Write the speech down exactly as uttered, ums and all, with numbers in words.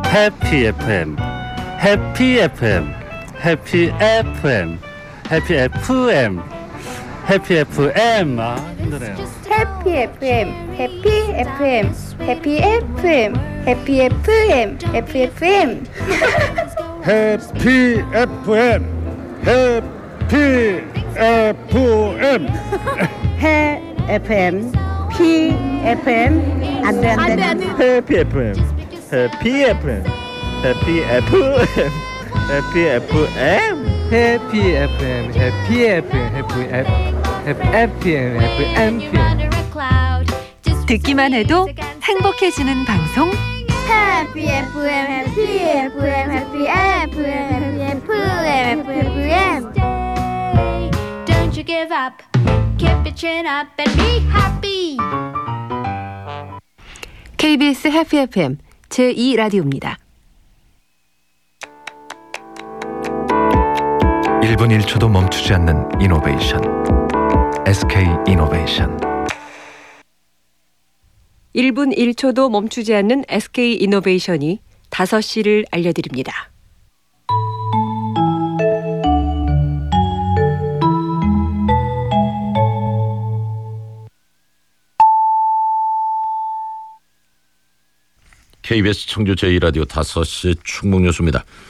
해피 에프엠, 해피 에프엠, 해피 에프엠, 해피 에프엠, 해피 에프엠. 아, 힘드네요. 해피 에프엠, 해피 에프엠, 해피 에프엠, 해피 에프엠, 해피 에프엠. 해피 에프엠, 해피 에프엠. 해 에프엠, 피 에프엠. 안 돼, 안 돼. 해피 에프엠, 해피 에프엠, 해피 에프엠, 해피 에프엠, 해피 에프엠, 해피 에프엠, 해피 에프엠, 해피 에프엠. 듣기만 해도 행복해지는 방송 해피 에프엠, 해피 에프엠, 해피 에프엠, 해피 에프엠, 해피 에프엠. Don't you give up, keep your chin up and be happy. 케이비에스 해피 에프엠 제이 라디오입니다. 일 분 일 초도 멈추지 않는 이노베이션 에스케이 이노베이션. 일 분 일 초도 멈추지 않는 에스케이 이노베이션이 다섯 시를 알려드립니다. 케이비에스 청주 제이 라디오 다섯 시 충북 뉴스입니다.